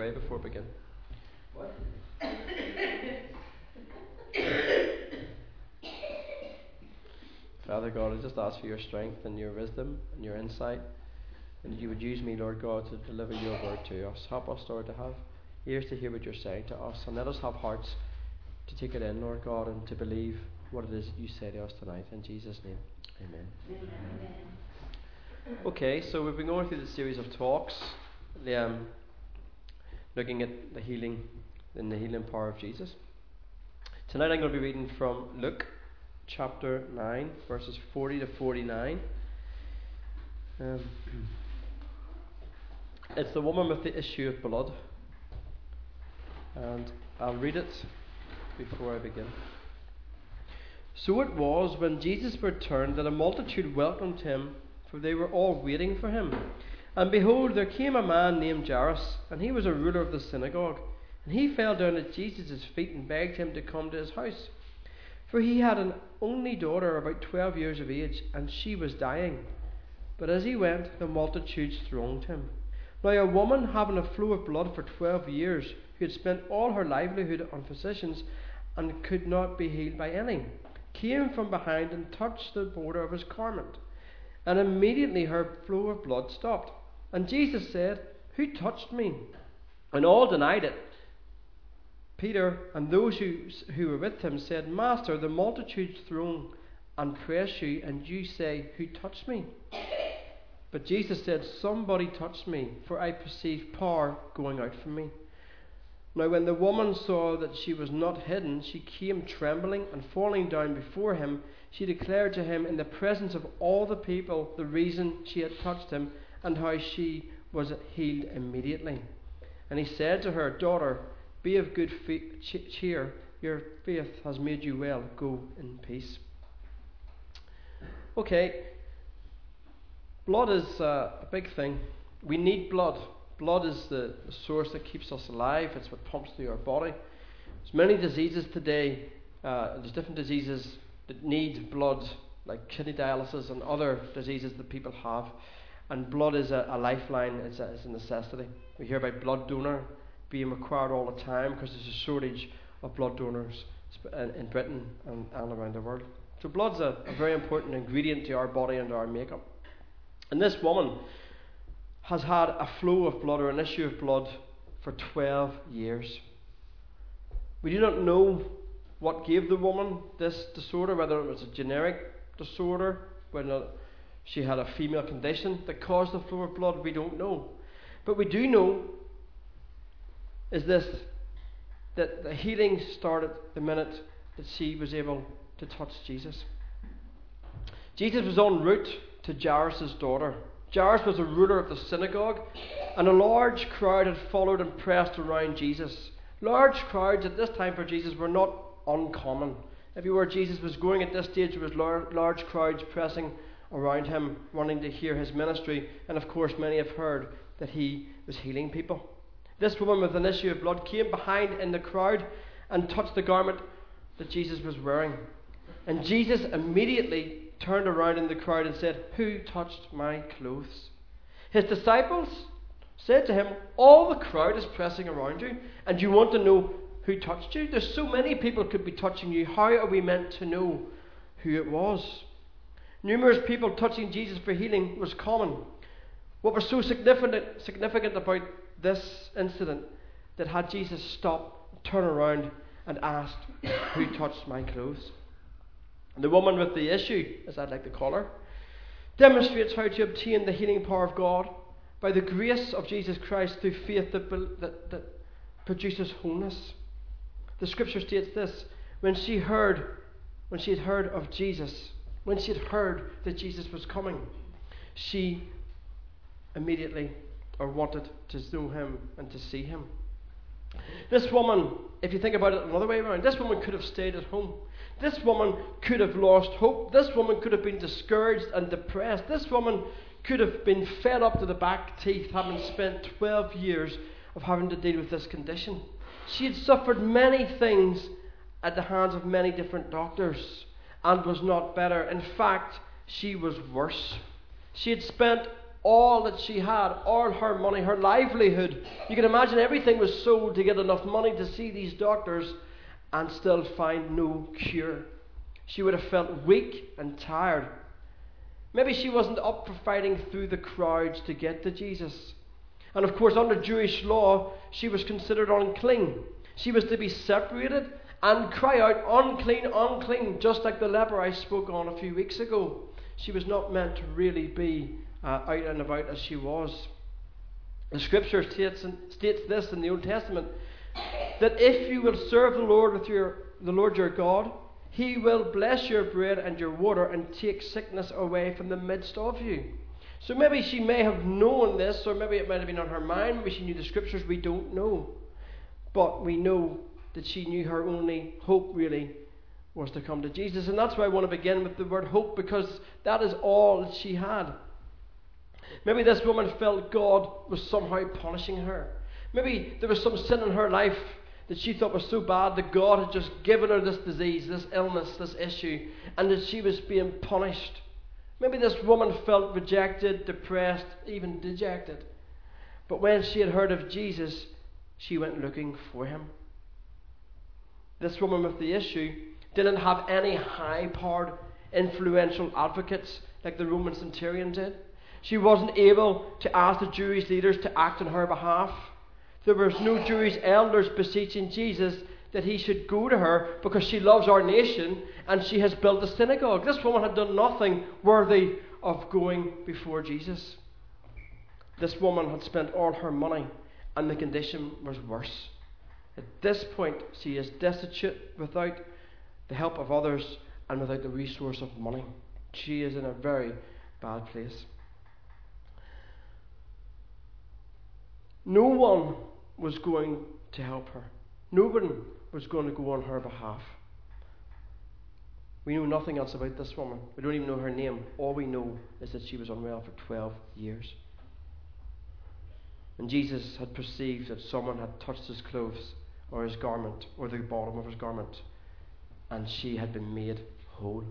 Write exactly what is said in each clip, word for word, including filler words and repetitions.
pray before we begin? What? Father God, I just ask for your strength and your wisdom and your insight, and that you would use me, Lord God, to deliver your word to us. Help us, Lord, to have ears to hear what you're saying to us, and let us have hearts to take it in, Lord God, and to believe what it is you say to us tonight. In Jesus' name, amen. Amen. Okay, so we've been going through the series of talks, the, um, looking at the healing and the healing power of Jesus. Tonight I'm going to be reading from Luke chapter nine, verses forty to forty-nine. Um, it's the woman with the issue of blood, and I'll read it before I begin. So it was, when Jesus returned, that a multitude welcomed him, for they were all waiting for him. And behold, there came a man named Jairus, and he was a ruler of the synagogue. And he fell down at Jesus' feet and begged him to come to his house. For he had an only daughter about twelve years of age, and she was dying. But as he went, the multitudes thronged him. Now a woman having a flow of blood for twelve years, who had spent all her livelihood on physicians, and could not be healed by any, came from behind and touched the border of his garment. And immediately her flow of blood stopped. And Jesus said, "Who touched me?" And all denied it. Peter and those who, who were with him said, "Master, the multitudes throng and press you, and you say, 'Who touched me?'" But Jesus said, "Somebody touched me, for I perceive power going out from me." Now when the woman saw that she was not hidden, she came trembling, and falling down before him, she declared to him in the presence of all the people the reason she had touched him, and how she was healed immediately. And he said to her, "Daughter, be of good fe- ch- cheer, your faith has made you well, go in peace." Okay, blood is uh, a big thing. We need blood. Blood is the, the source that keeps us alive. It's what pumps through our body. There's many diseases today. Uh, there's different diseases that need blood, like kidney dialysis and other diseases that people have. And blood is a, a lifeline. It's a, it's a necessity. We hear about blood donor being required all the time because there's a shortage of blood donors in, in Britain and, and around the world. So blood's a, a very important ingredient to our body and to our makeup. And this woman has had a flow of blood, or an issue of blood, for twelve years. We do not know what gave the woman this disorder, whether it was a generic disorder, whether she had a female condition that caused the flow of blood. We don't know. But we do know is this, that the healing started the minute that she was able to touch Jesus. Jesus was en route to Jairus' daughter. Jairus was a ruler of the synagogue, and a large crowd had followed and pressed around Jesus. Large crowds at this time for Jesus were not uncommon. Everywhere Jesus was going at this stage, there was lar- large crowds pressing around him, wanting to hear his ministry, and of course many have heard that he was healing people. This woman with an issue of blood came behind in the crowd and touched the garment that Jesus was wearing. And Jesus immediately turned around in the crowd and said, "Who touched my clothes?" His disciples said to him, "All the crowd is pressing around you, and you want to know who touched you? There's so many people could be touching you. How are we meant to know who it was?" Numerous people touching Jesus for healing was common. What was so significant, significant about this incident that had Jesus stop, turn around and asked, "Who touched my clothes?" The woman with the issue, as I'd like to call her, demonstrates how to obtain the healing power of God by the grace of Jesus Christ through faith that, that, that produces wholeness. The scripture states this: when she heard, when she had heard of Jesus, when she had heard that Jesus was coming, she immediately or wanted to know him and to see him. This woman, if you think about it another way around, this woman could have stayed at home. This woman could have lost hope. This woman could have been discouraged and depressed. This woman could have been fed up to the back teeth, having spent twelve years of having to deal with this condition. She had suffered many things at the hands of many different doctors and was not better. In fact, she was worse. She had spent all that she had, all her money, her livelihood. You can imagine everything was sold to get enough money to see these doctors and still find no cure. She would have felt weak and tired. Maybe she wasn't up for fighting through the crowds to get to Jesus. And of course, under Jewish law, she was considered unclean. She was to be separated and cry out, unclean, unclean, just like the leper I spoke on a few weeks ago. She was not meant to really be uh, out and about as she was. The scripture states, states this in the Old Testament, that if you will serve the Lord with your the Lord your God, He will bless your bread and your water and take sickness away from the midst of you. So maybe she may have known this, or maybe it might have been on her mind. Maybe she knew the scriptures. We don't know. But we know that she knew her only hope really was to come to Jesus. And that's why I want to begin with the word hope, because that is all that she had. Maybe this woman felt God was somehow punishing her. Maybe there was some sin in her life that she thought was so bad that God had just given her this disease, this illness, this issue, and that she was being punished. Maybe this woman felt rejected, depressed, even dejected. But when she had heard of Jesus, she went looking for Him. This woman with the issue didn't have any high-powered, influential advocates like the Roman centurion did. She wasn't able to ask the Jewish leaders to act on her behalf. There was no Jewish elders beseeching Jesus that He should go to her because she loves our nation and she has built a synagogue. This woman had done nothing worthy of going before Jesus. This woman had spent all her money and the condition was worse. At this point, she is destitute, without the help of others and without the resource of money. She is in a very bad place. No one was going to help her. No one was going to go on her behalf. We know nothing else about this woman. We don't even know her name. All we know is that she was unwell for twelve years. And Jesus had perceived that someone had touched his clothes or his garment or the bottom of his garment, and she had been made whole.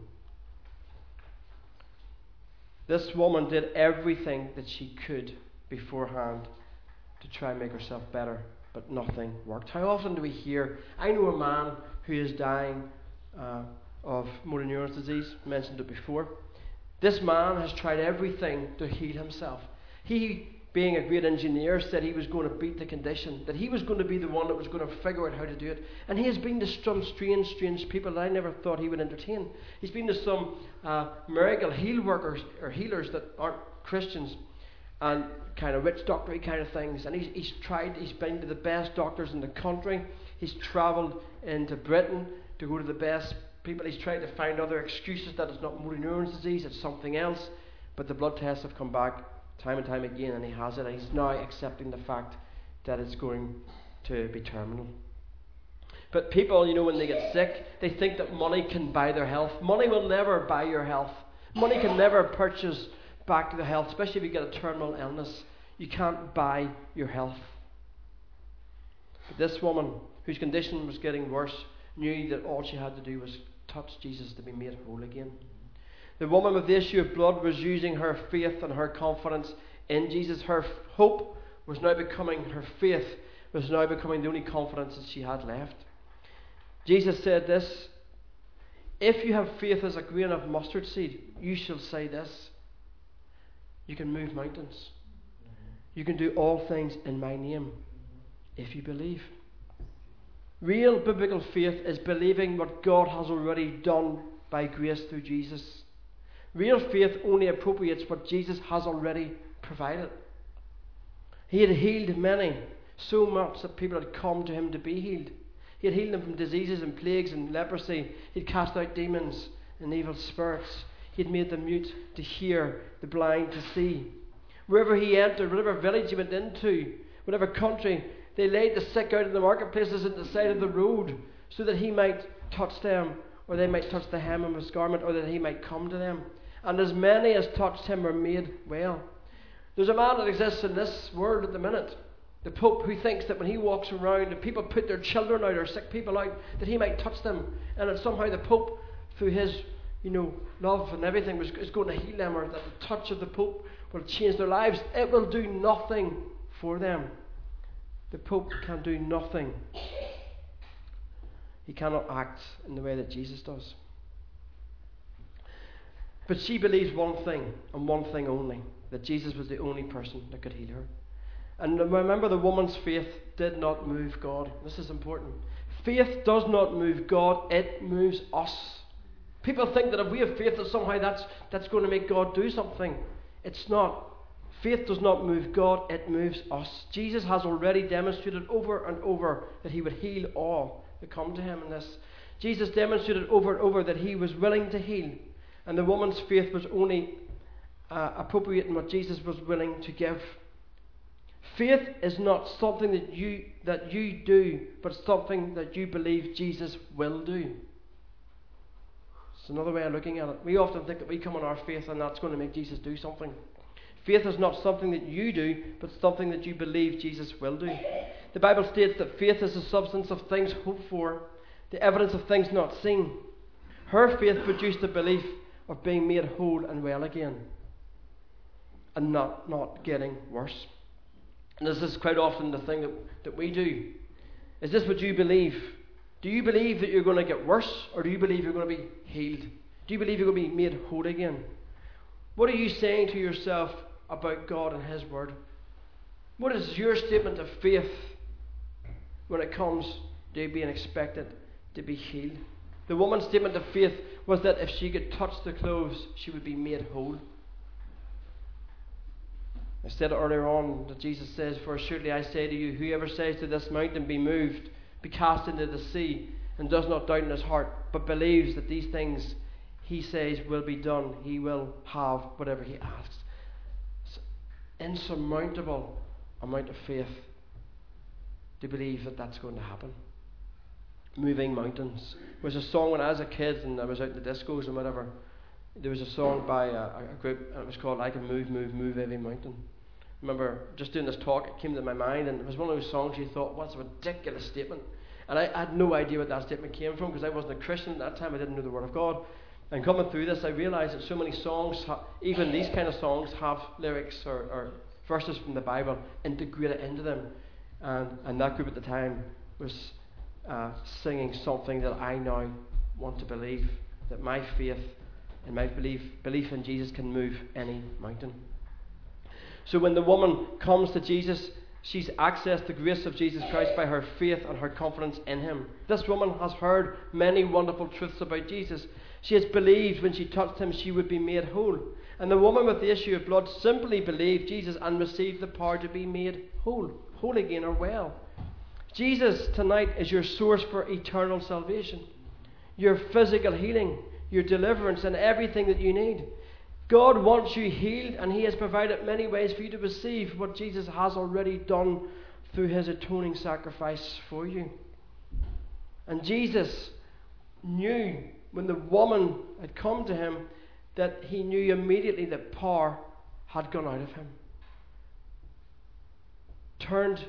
This woman did everything that she could beforehand to try and make herself better, but nothing worked. How often do we hear, I know a man who is dying uh, of motor neurons disease, I mentioned it before. This man has tried everything to heal himself. He, being a great engineer, said he was going to beat the condition, that he was going to be the one that was going to figure out how to do it. And he has been to some strange, strange people that I never thought he would entertain. He's been to some uh, miracle heal workers or healers that aren't Christians, and kind of rich doctory kind of things. And he's, he's tried, he's been to the best doctors in the country. He's travelled into Britain to go to the best people. He's tried to find other excuses that it's not motor neurons disease, it's something else. But the blood tests have come back time and time again, and he has it. And he's now accepting the fact that it's going to be terminal. But people, you know, when they get sick, they think that money can buy their health. Money will never buy your health. Money can never purchase back to the health, especially if you get a terminal illness. You can't buy your health. But this woman, whose condition was getting worse, knew that all she had to do was touch Jesus to be made whole again. The woman with the issue of blood was using her faith and her confidence in Jesus. Her hope was now becoming, her faith was now becoming the only confidence that she had left. Jesus said this, if you have faith as a grain of mustard seed, you shall say this, you can move mountains. You can do all things in my name if you believe. Real biblical faith is believing what God has already done by grace through Jesus. Real faith only appropriates what Jesus has already provided. He had healed many, so much that people had come to him to be healed. He had healed them from diseases and plagues and leprosy. He had cast out demons and evil spirits. He had made the mute to hear, the blind to see. Wherever he entered, whatever village he went into, whatever country, they laid the sick out in the marketplaces at the side of the road so that he might touch them, or they might touch the hem of his garment, or that he might come to them. And as many as touched him were made well. There's a man that exists in this world at the minute, the Pope, who thinks that when he walks around, if people put their children out or sick people out, that he might touch them, and that somehow the Pope, through his you know, love and everything was, is going to heal them, or that the touch of the Pope will change their lives. It will do nothing for them. The Pope can do nothing. He cannot act in the way that Jesus does. But she believes one thing, and one thing only, that Jesus was the only person that could heal her. And remember, the woman's faith did not move God. This is important. Faith does not move God, it moves us. People think that if we have faith, that somehow that's, that's going to make God do something. It's not. Faith does not move God, it moves us. Jesus has already demonstrated over and over that he would heal all that come to him in this. Jesus demonstrated over and over that he was willing to heal. And the woman's faith was only uh, appropriate in what Jesus was willing to give. Faith is not something that you that you do, but something that you believe Jesus will do. It's another way of looking at it. We often think that we come on our faith and that's going to make Jesus do something. Faith is not something that you do, but something that you believe Jesus will do. The Bible states that faith is the substance of things hoped for, the evidence of things not seen. Her faith produced the belief of being made whole and well again, and not, not getting worse. And this is quite often the thing that, that we do. Is this what you believe? Do you believe that you're going to get worse, or do you believe you're going to be healed? Do you believe you're going to be made whole again? What are you saying to yourself about God and his word? What is your statement of faith when it comes to being expected to be healed? The woman's statement of faith was that if she could touch the clothes, she would be made whole. I said earlier on that Jesus says, "For surely I say to you, whoever says to this mountain, be moved, be cast into the sea, and does not doubt in his heart, but believes that these things he says will be done, he will have whatever he asks." It's an insurmountable amount of faith to believe that that's going to happen. Moving mountains. There was a song when I was a kid and I was out in the discos and whatever. There was a song by a, a group, and it was called "I Can Move, Move, Move Every Mountain." I remember just doing this talk, it came to my mind, and it was one of those songs you thought, what's a ridiculous statement. And I, I had no idea what that statement came from, because I wasn't a Christian at that time. I didn't know the Word of God. And coming through this, I realised that so many songs, ha- even these kind of songs, have lyrics or, or verses from the Bible integrated into them. And, and that group at the time was uh, singing something that I now want to believe, that my faith and my belief, belief in Jesus can move any mountain. So when the woman comes to Jesus, she's accessed the grace of Jesus Christ by her faith and her confidence in him. This woman has heard many wonderful truths about Jesus. She has believed when she touched him she would be made whole. And the woman with the issue of blood simply believed Jesus and received the power to be made whole, whole again or well. Jesus tonight is your source for eternal salvation, your physical healing, your deliverance, and everything that you need. God wants you healed, and he has provided many ways for you to receive what Jesus has already done through his atoning sacrifice for you. And Jesus knew when the woman had come to him that he knew immediately that power had gone out of him. Turned,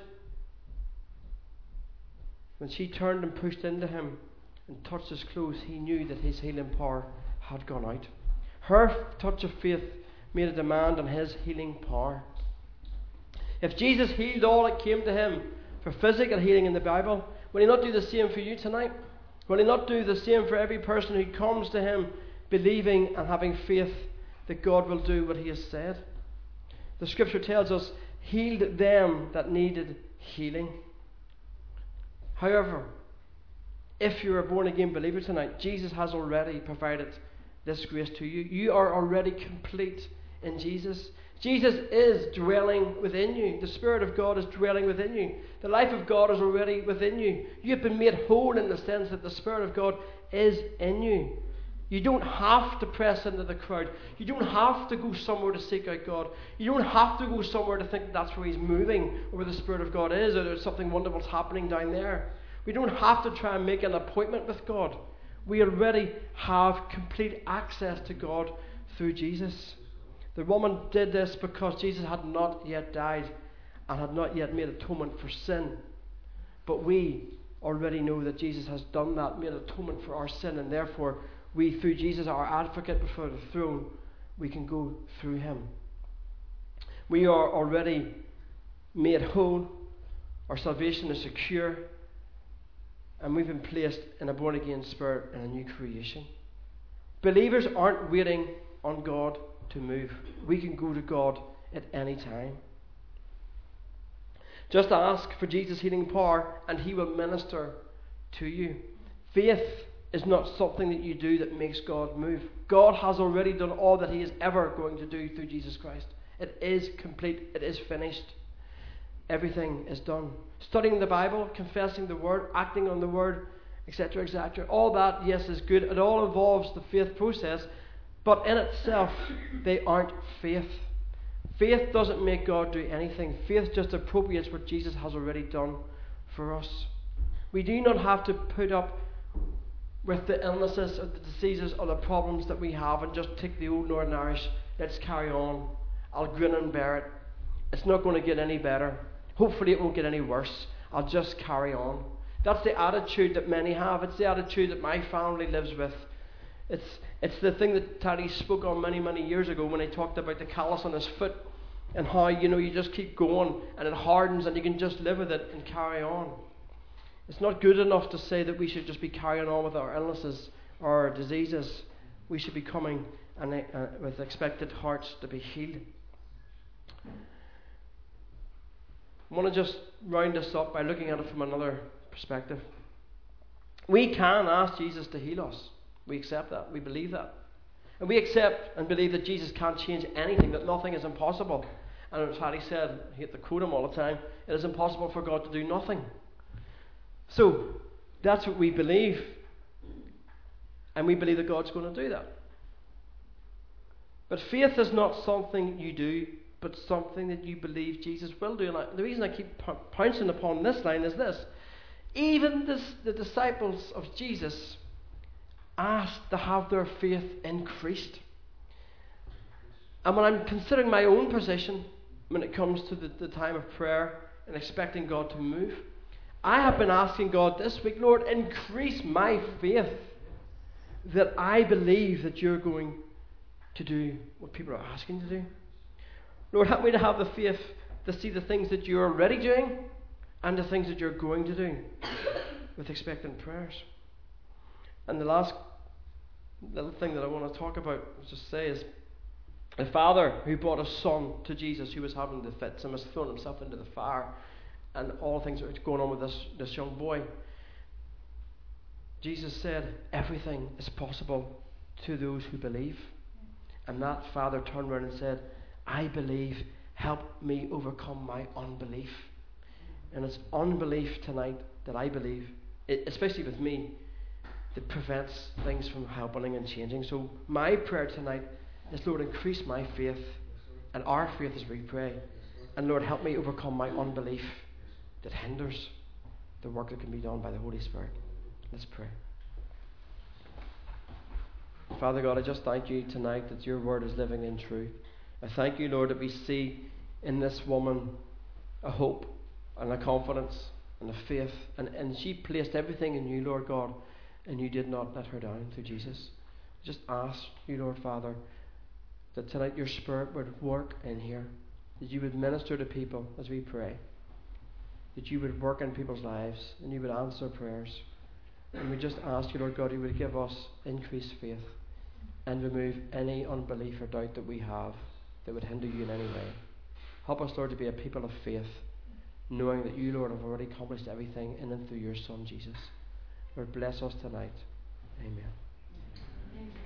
when she turned and pushed into him and touched his clothes, he knew that his healing power had gone out. Her touch of faith made a demand on his healing power. If Jesus healed all that came to him for physical healing in the Bible, will he not do the same for you tonight? Will he not do the same for every person who comes to him believing and having faith that God will do what he has said? The scripture tells us, healed them that needed healing. However, if you're a born again believer tonight, Jesus has already provided this grace to you. You are already complete in Jesus. Jesus is dwelling within you. The Spirit of God is dwelling within you. The life of God is already within you. You have been made whole in the sense that the Spirit of God is in you. You don't have to press into the crowd. You don't have to go somewhere to seek out God. You don't have to go somewhere to think that's where he's moving, or where the Spirit of God is, or there's something wonderful happening down there. We don't have to try and make an appointment with God. We already have complete access to God through Jesus. The woman did this because Jesus had not yet died and had not yet made atonement for sin. But we already know that Jesus has done that, made atonement for our sin, and therefore we, through Jesus, our advocate before the throne, we can go through him. We are already made whole. Our salvation is secure. And we've been placed in a born-again spirit in a new creation. Believers aren't waiting on God to move. We can go to God at any time. Just ask for Jesus' healing power and he will minister to you. Faith is not something that you do that makes God move. God has already done all that he is ever going to do through Jesus Christ. It is complete. It is finished. Everything is done. Studying the Bible, confessing the Word, acting on the Word, et cetera, et cetera. All that, yes, is good. It all involves the faith process, but in itself, they aren't faith. Faith doesn't make God do anything. Faith just appropriates what Jesus has already done for us. We do not have to put up with the illnesses or the diseases or the problems that we have and just take the old Northern Irish, let's carry on. I'll grin and bear it. It's not going to get any better. Hopefully it won't get any worse. I'll just carry on. That's the attitude that many have. It's the attitude that my family lives with. It's it's the thing that Taddy spoke on many, many years ago when he talked about the callus on his foot and how, you know, you just keep going and it hardens and you can just live with it and carry on. It's not good enough to say that we should just be carrying on with our illnesses or our diseases. We should be coming and uh, with expected hearts to be healed. I want to just round this up by looking at it from another perspective. We can ask Jesus to heal us. We accept that. We believe that. And we accept and believe that Jesus can't change anything, that nothing is impossible. And as Harry said, I hate to quote him all the time, it is impossible for God to do nothing. So, that's what we believe. And we believe that God's going to do that. But faith is not something you do, but something that you believe Jesus will do. And I, the reason I keep p- pouncing upon this line is this. Even this, the disciples of Jesus asked to have their faith increased. And when I'm considering my own position when it comes to the, the time of prayer and expecting God to move, I have been asking God this week, Lord, increase my faith that I believe that you're going to do what people are asking to do. Lord, help me to have the faith to see the things that you're already doing and the things that you're going to do with expectant prayers. And the last little thing that I want to talk about, just say, is a father who brought a son to Jesus who was having the fits and was throwing himself into the fire and all things that were going on with this, this young boy. Jesus said, everything is possible to those who believe. And that father turned around and said, I believe, help me overcome my unbelief. And it's unbelief tonight that I believe, it, especially with me, that prevents things from happening and changing. So my prayer tonight is, Lord, increase my faith and our faith as we pray. And Lord, help me overcome my unbelief that hinders the work that can be done by the Holy Spirit. Let's pray. Father God, I just thank you tonight that your word is living in truth. I thank you, Lord, that we see in this woman a hope and a confidence and a faith. And, and she placed everything in you, Lord God, and you did not let her down through Jesus. Just ask you, Lord Father, that tonight your Spirit would work in here, that you would minister to people as we pray, that you would work in people's lives and you would answer prayers. And we just ask you, Lord God, you would give us increased faith and remove any unbelief or doubt that we have that would hinder you in any way. Help us, Lord, to be a people of faith, knowing that you, Lord, have already accomplished everything in and through your Son, Jesus. Lord, bless us tonight. Amen.